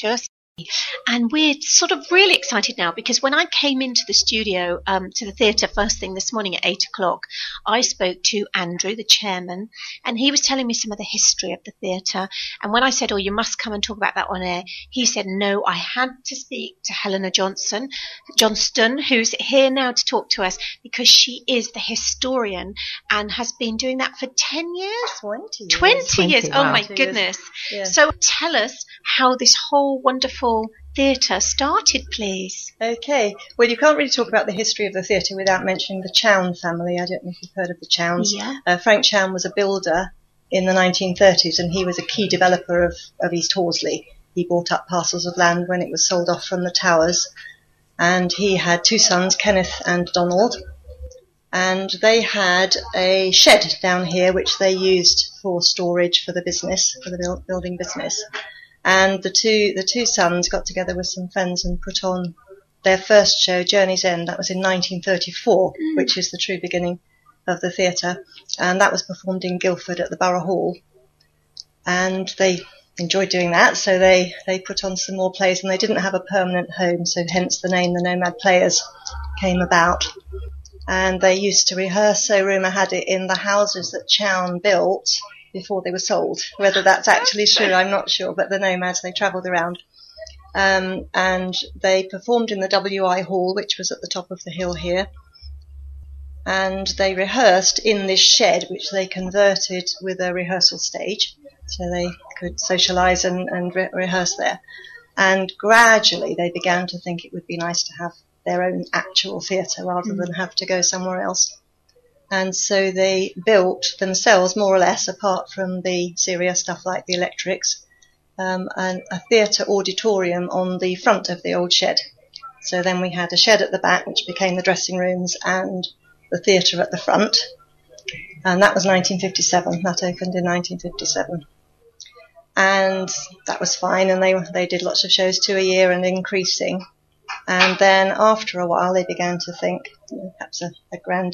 And we're sort of really excited now because when I came into the studio, to the theatre first thing this morning at 8 o'clock, I spoke to Andrew, the chairman, and he was telling me some of the history of the theatre. And when I said, you must come and talk about that on air, he said, no, I had to speak to Helena Johnston, who's here now to talk to us because she is the historian and has been doing that for 10 years? 20 years. Oh, my goodness. Yeah. So tell us how this whole wonderful theatre started, please. Okay. Well, you can't really talk about the history of the theatre without mentioning the Chown family. I don't know if you've heard of the Chowns. Yeah. Frank Chown was a builder in the 1930s, and he was a key developer of East Horsley. He bought up parcels of land when it was sold off from the Towers, and he had 2 sons, Kenneth and Donald, and they had a shed down here which they used for storage for the business, for the building business. And the two sons got together with some friends and put on their first show, Journey's End. That was in 1934, which is the true beginning of the theatre. And that was performed in Guildford at the Borough Hall. And they enjoyed doing that, so they put on some more plays, and they didn't have a permanent home, so hence the name The Nomad Players came about. And they used to rehearse, so rumour had it, in the houses that Chown built before they were sold. Whether that's actually true, I'm not sure, but the Nomads, they travelled around. And they performed in the WI Hall, which was at the top of the hill here. And they rehearsed in this shed, which they converted with a rehearsal stage, so they could socialise and rehearse there. And gradually they began to think it would be nice to have their own actual theatre rather than have to go somewhere else. And so they built themselves, more or less, apart from the serious stuff like the electrics, a theatre auditorium on the front of the old shed. So then we had a shed at the back, which became the dressing rooms, and the theatre at the front. And that was 1957. That opened in 1957. And that was fine, and they did lots of shows, 2 a year and increasing. And then after a while, they began to think, perhaps a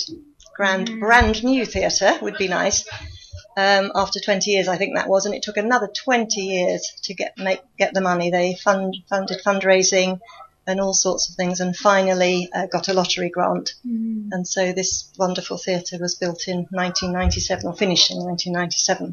brand new theatre would be nice. After 20 years, I think that was, and it took another 20 years to get the money. They funded fundraising and all sorts of things, and finally got a lottery grant. And so this wonderful theatre was built in 1997, or finished in 1997.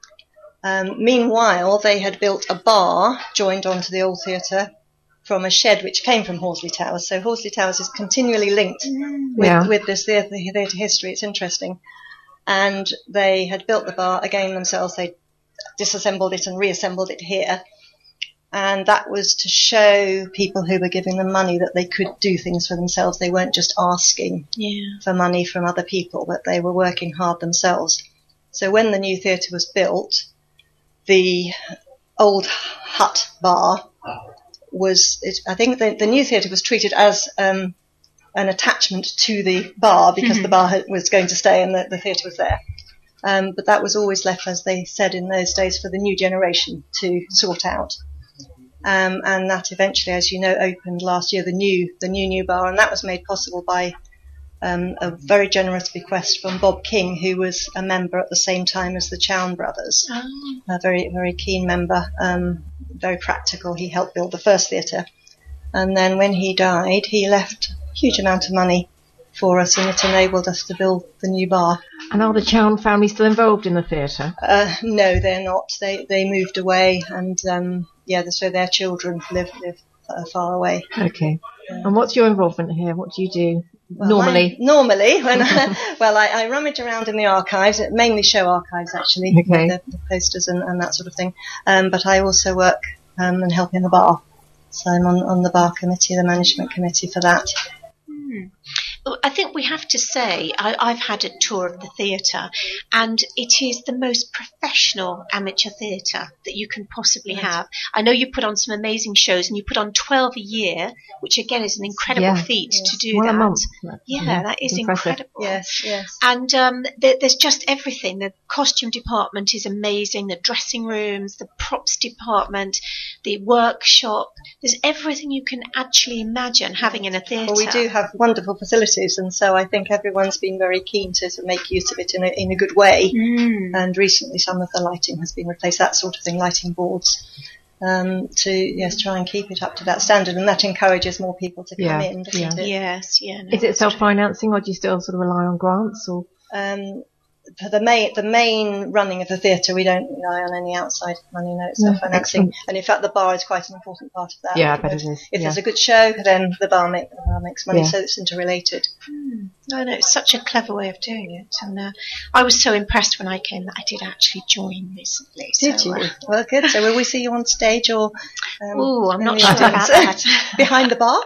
Meanwhile, they had built a bar joined onto the old theatre from a shed which came from Horsley Towers. So Horsley Towers is continually linked with this theatre history. It's interesting. And they had built the bar again themselves. They disassembled it and reassembled it here. And that was to show people who were giving them money that they could do things for themselves. They weren't just asking for money from other people, but they were working hard themselves. So when the new theatre was built, the old hut bar I think the new theatre was treated as an attachment to the bar, because the bar was going to stay and the theatre was there. But that was always left, as they said in those days, for the new generation to sort out. And that eventually, as you know, opened last year, the new bar, and that was made possible by a very generous bequest from Bob King, who was a member at the same time as the Chown brothers. A very, very keen member, very practical. He helped build the first theatre. And then when he died, he left a huge amount of money for us, and it enabled us to build the new bar. And are the Chown family still involved in the theatre? No, they're not. They moved away, and so their children live far away. Okay. And what's your involvement here? What do you do? Well, normally, when I rummage around in the archives, mainly show archives actually, the posters and that sort of thing. But I also work and help in the bar. So I'm on the bar committee, the management committee for that. I think we have to say, I've had a tour of the theatre, and it is the most professional amateur theatre that you can possibly have. I know you put on some amazing shows, and you put on 12 a year, which again is an incredible feat to do that. A month. That is impressive. incredible. Yes. And there's just everything. The costume department is amazing, the dressing rooms, the props department, the workshop. There's everything you can actually imagine having in a theatre. Well, we do have wonderful facilities, and so I think everyone's been very keen to make use of it in a good way. And recently some of the lighting has been replaced, that sort of thing, lighting boards. to try and keep it up to that standard, and that encourages more people to come in, doesn't it? Yes, yeah. No, is it self-financing, or do you still sort of rely on grants? Or for the main running of the theatre, we don't rely on any outside money. No, it's self-financing, and in fact, the bar is quite an important part of that. Yeah, I bet it is. If there's a good show, then the bar makes money, so it's interrelated. No, it's such a clever way of doing it, and I was so impressed when I came that I did actually join recently. Did you? Well, good. So will we see you on stage, or? I'm not sure about that. Behind the bar?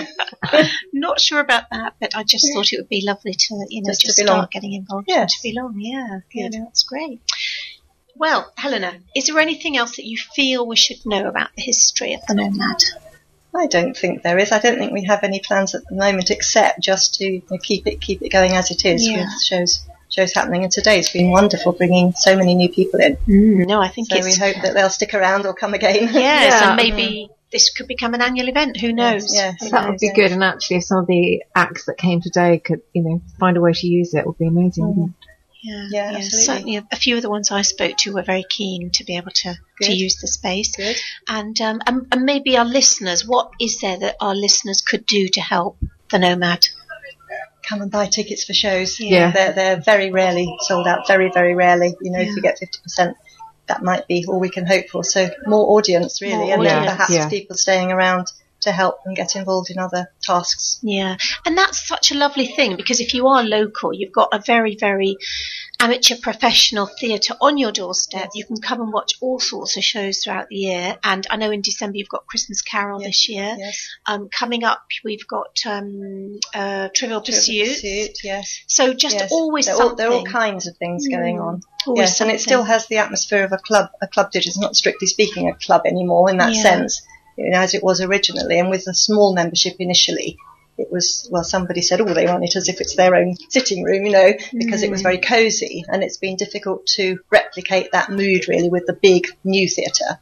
Not sure about that, but I just thought it would be lovely to, just start getting involved and to belong. Yeah, that's great. Well, Helena, is there anything else that you feel we should know about the history of the Nomad? I don't think there is. I don't think we have any plans at the moment, except just to keep it going as it is with shows happening. And today's been wonderful, bringing so many new people in. No, I think so. We hope that they'll stick around or come again. Yes, and maybe this could become an annual event. Who knows? Yes, that would be good. And actually, if some of the acts that came today could, find a way to use it, it would be amazing. Wouldn't it? Yeah, certainly a few of the ones I spoke to were very keen to be able to use the space. Good. And maybe our listeners, what is there that our listeners could do to help the Nomad? Come and buy tickets for shows. They're very rarely sold out, very, very rarely. If you get 50%, that might be all we can hope for. So more audience, really, and then perhaps people staying around to help and get involved in other tasks. Yeah, and that's such a lovely thing, because if you are local, you've got a very, very amateur professional theatre on your doorstep. You can come and watch all sorts of shows throughout the year, and I know in December you've got Christmas Carol this year. Coming up we've got Trivial Pursuit. Yes. So just always something. There are all kinds of things going on. Yes, and it still has the atmosphere of a club. A club theatre is not strictly speaking a club anymore in that sense, as it was originally, and with a small membership initially. It was, somebody said, they run it as if it's their own sitting room, because it was very cosy, and it's been difficult to replicate that mood really with the big new theatre.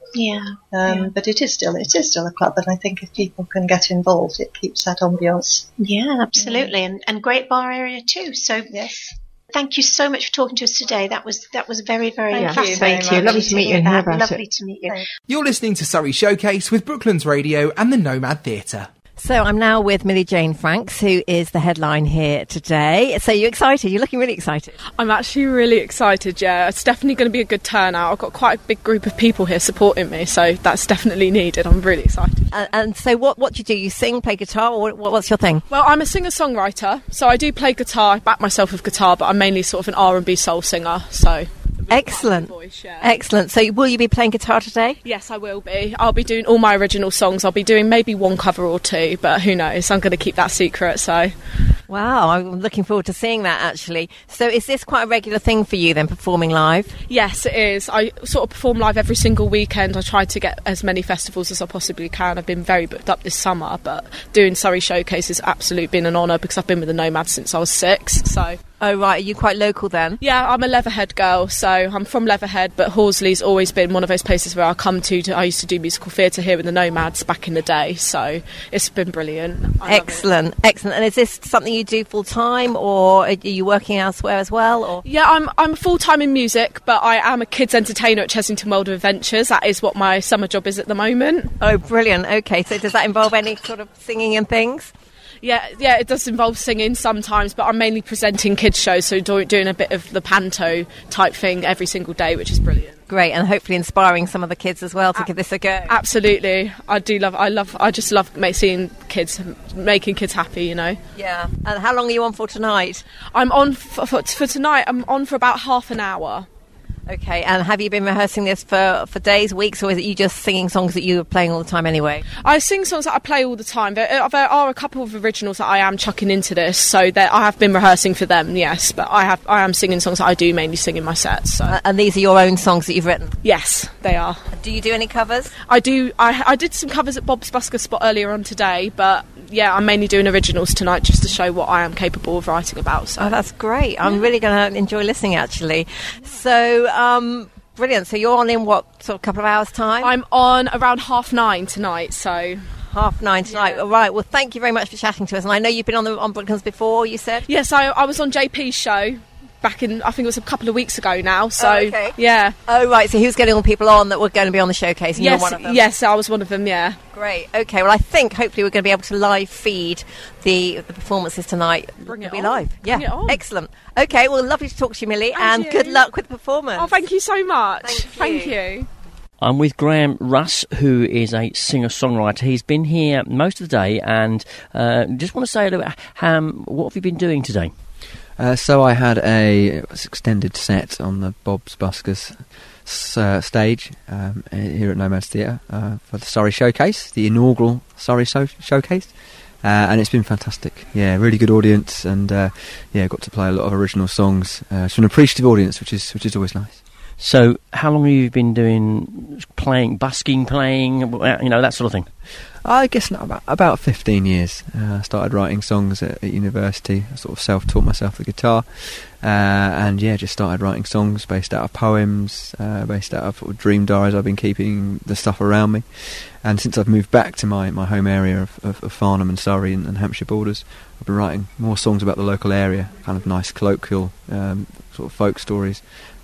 But it is still a club, and I think if people can get involved, it keeps that ambience. Yeah, absolutely, and great bar area too. So thank you so much for talking to us today. That was very, very fascinating. Thank you. Lovely to meet you and hear about it. Lovely to meet you. You're listening to Surrey Showcase with Brooklands Radio and the Nomad Theatre. So I'm now with Millie Jane Franks, who is the headline here today. So you're excited? You're looking really excited. I'm actually really excited, yeah. It's definitely going to be a good turnout. I've got quite a big group of people here supporting me, so that's definitely needed. I'm really excited. And so what do you do? You sing, play guitar, or what's your thing? Well, I'm a singer-songwriter, so I do play guitar. I back myself with guitar, but I'm mainly sort of an R&B soul singer, so... Excellent. Excellent. So will you be playing guitar today? Yes, I will be. I'll be doing all my original songs. I'll be doing maybe one cover or two, but who knows? I'm going to keep that secret, so... Wow, I'm looking forward to seeing that, actually. So is this quite a regular thing for you, then, performing live? Yes, it is. I sort of perform live every single weekend. I try to get as many festivals as I possibly can. I've been very booked up this summer, but doing Surrey Showcase has absolutely been an honour, because I've been with the Nomad since I was 6, so... Oh, right. Are you quite local then? Yeah, I'm a Leatherhead girl, so I'm from Leatherhead, but Horsley's always been one of those places where I come to. I used to do musical theatre here with the Nomads back in the day, so it's been brilliant. Excellent. And is this something you do full-time, or are you working elsewhere as well? Or? Yeah, I'm full-time in music, but I am a kids entertainer at Chesington World of Adventures. That is what my summer job is at the moment. Oh, brilliant. Okay, so does that involve any sort of singing and things? Yeah, it does involve singing sometimes, but I'm mainly presenting kids' shows, so doing a bit of the panto type thing every single day, which is brilliant. Great, and hopefully inspiring some of the kids as well to give this a go. Absolutely, I just love seeing kids, making kids happy, Yeah, and how long are you on for tonight? I'm on for tonight. I'm on for about half an hour. Okay, and have you been rehearsing this for days, weeks, or is it you just singing songs that you are playing all the time anyway? I sing songs that I play all the time. There are a couple of originals that I am chucking into this, so I have been rehearsing for them, yes, but I am singing songs that I do mainly sing in my sets. So. And these are your own songs that you've written? Yes, they are. Do you do any covers? I do. I did some covers at Bob's Busker Spot earlier on today, but yeah, I'm mainly doing originals tonight just to show what I am capable of writing about. So. Oh, that's great. I'm really going to enjoy listening, actually. So, brilliant. So you're on in what, sort of couple of hours' time? I'm on around 9:30 tonight, so... 9:30 tonight. All right. Well, thank you very much for chatting to us. And I know you've been on Brooklands before, you said? Yes, I was on JP's show back in, I think it was a couple of weeks ago now. So, okay. Yeah. Oh, right. So he was getting all people on that were going to be on the showcase, and yes, you're one of them? Yes, I was one of them, yeah. Great. Okay, well, I think hopefully we're going to be able to live feed the performances tonight. Bring it be on. live. Yeah, Bring it on. Excellent. Okay, well, lovely to talk to you, Millie, and good luck with the performance. Oh, thank you so much. Thank you. I'm with Graham Russ, who is a singer-songwriter. He's been here most of the day, and just want to say a little bit, what have you been doing today? So I had a extended set on the Bob's Buskers stage here at Nomads Theatre for the Surrey Showcase, the inaugural Surrey Showcase, and it's been fantastic. Yeah, really good audience, and got to play a lot of original songs. It's an appreciative audience, which is always nice. So, how long have you been doing busking, that sort of thing? I guess about 15 years. I started writing songs at university. I sort of self-taught myself the guitar, and just started writing songs based out of poems, based out of sort of dream diaries I've been keeping, the stuff around me. And since I've moved back to my home area of Farnham and Surrey and Hampshire borders, I've been writing more songs about the local area, kind of nice colloquial sort of folk stories.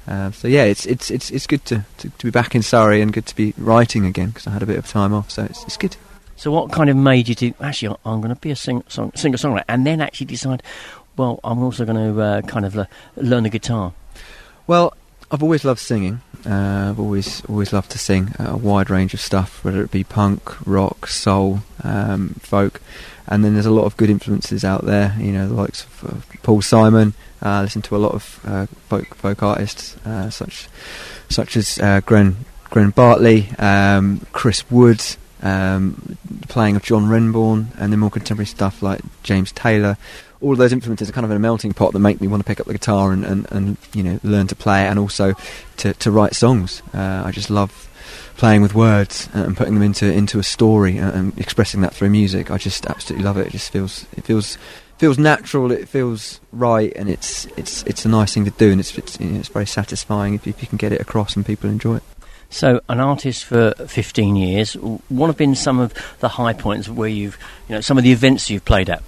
It's good to be back in Surrey and good to be writing again, because I had a bit of time off, so it's good. So what kind of made you do, actually, I'm going to be a singer-songwriter, and then actually decide, well, I'm also going to learn the guitar? Well, I've always loved singing. I've always loved to sing a wide range of stuff, whether it be punk, rock, soul, folk. And then there's a lot of good influences out there, the likes of Paul Simon. I listen to a lot of folk artists, such as Gren Bartley, Chris Wood, playing of John Renbourn, and then more contemporary stuff like James Taylor. All of those influences are kind of in a melting pot that make me want to pick up the guitar and learn to play it, and also to write songs. I just love playing with words and putting them into a story and expressing that through music. I just absolutely love it. It just feels natural. It feels right, and it's a nice thing to do, and it's very satisfying if you can get it across and people enjoy it. So, an artist for 15 years. What have been some of the high points where some of the events you've played at?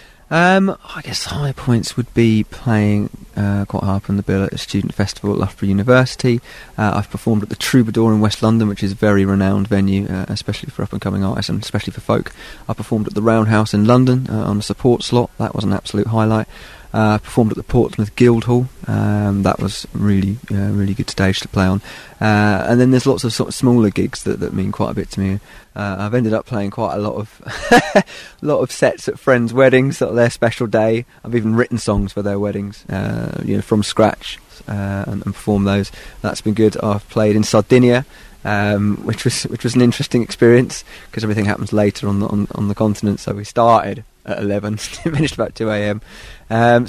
I guess high points would be playing quite high up on the bill at a student festival at Loughborough University. I've performed at the Troubadour in West London, which is a very renowned venue, especially for up-and-coming artists and especially for folk. I performed at the Roundhouse in London on a support slot. That was an absolute highlight. Performed at the Portsmouth Guildhall. That was really good stage to play on. And then there's lots of sort of smaller gigs that mean quite a bit to me. I've ended up playing quite a lot of sets at friends' weddings, sort of their special day. I've even written songs for their weddings, from scratch, and performed those. That's been good. I've played in Sardinia, which was an interesting experience because everything happens later on the continent. So we started at 11, finished about 2 a.m. And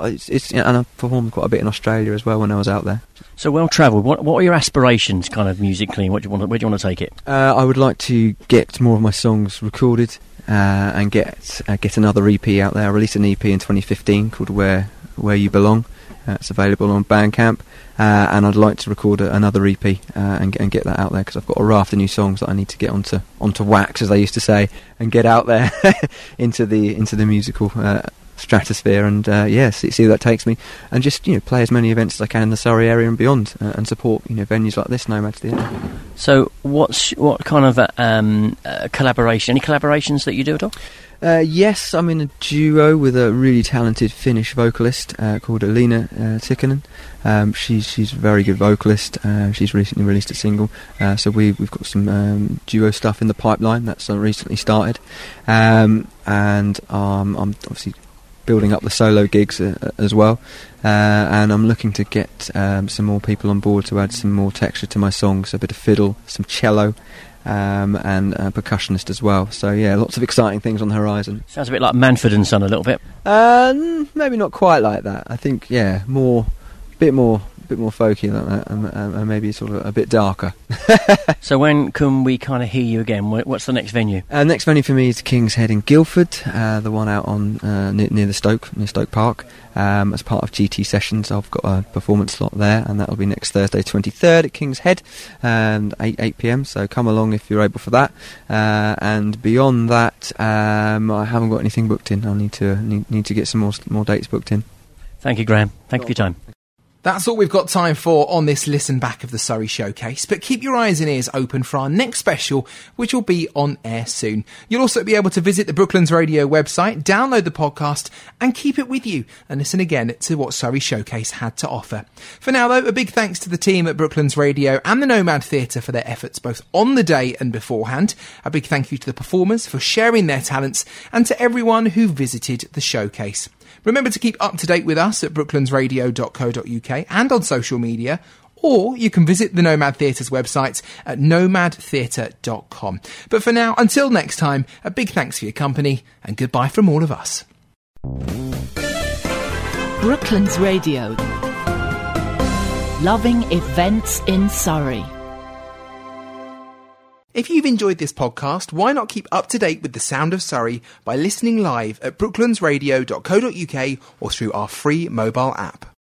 I've performed quite a bit in Australia as well when I was out there. So well travelled. What are your aspirations, kind of musically? Where do you want to take it? I would like to get more of my songs recorded and get another EP out there. I released an EP in 2015 called Where You Belong. It's available on Bandcamp, and I'd like to record another EP and get that out there, because I've got a raft of new songs that I need to get onto wax, as they used to say, and get out there into the musical stratosphere, and see where that takes me, and just play as many events as I can in the Surrey area and beyond, and support venues like this, Nomads Theatre. So what kind of collaboration? Any collaborations that you do at all? Yes, I'm in a duo with a really talented Finnish vocalist called Elina Tikkanen. She's a very good vocalist. She's recently released a single, so we've got some duo stuff in the pipeline that's recently started, and I'm obviously building up the solo gigs as well, and I'm looking to get some more people on board to add some more texture to my songs, a bit of fiddle, some cello, and a percussionist as well. So yeah, lots of exciting things on the horizon. Sounds a bit like Manford and Son a little bit. Maybe not quite like that. I think a bit more folky like that, and maybe sort of a bit darker. So when can we kind of hear you again? What's the next venue? Next venue for me is King's Head in Guildford, the one out on near Stoke Park. As part of GT Sessions, I've got a performance slot there, and that'll be next Thursday 23rd at King's Head, and 8 p.m, so come along if you're able for that. And beyond that, I haven't got anything booked in. I'll need to get some more dates booked in. Thank you, Graham. Thank you for your time. That's all we've got time for on this listen back of the Surrey Showcase, but keep your eyes and ears open for our next special, which will be on air soon. You'll also be able to visit the Brooklands Radio website, download the podcast and keep it with you and listen again to what Surrey Showcase had to offer. For now though, a big thanks to the team at Brooklands Radio and the Nomad Theatre for their efforts both on the day and beforehand. A big thank you to the performers for sharing their talents and to everyone who visited the showcase. Remember to keep up to date with us at brooklandsradio.co.uk and on social media, or you can visit the Nomad Theatre's website at nomadtheatre.com. But for now, until next time, a big thanks for your company and goodbye from all of us. Brooklands Radio. Loving events in Surrey. If you've enjoyed this podcast, why not keep up to date with the sound of Surrey by listening live at brooklandsradio.co.uk or through our free mobile app.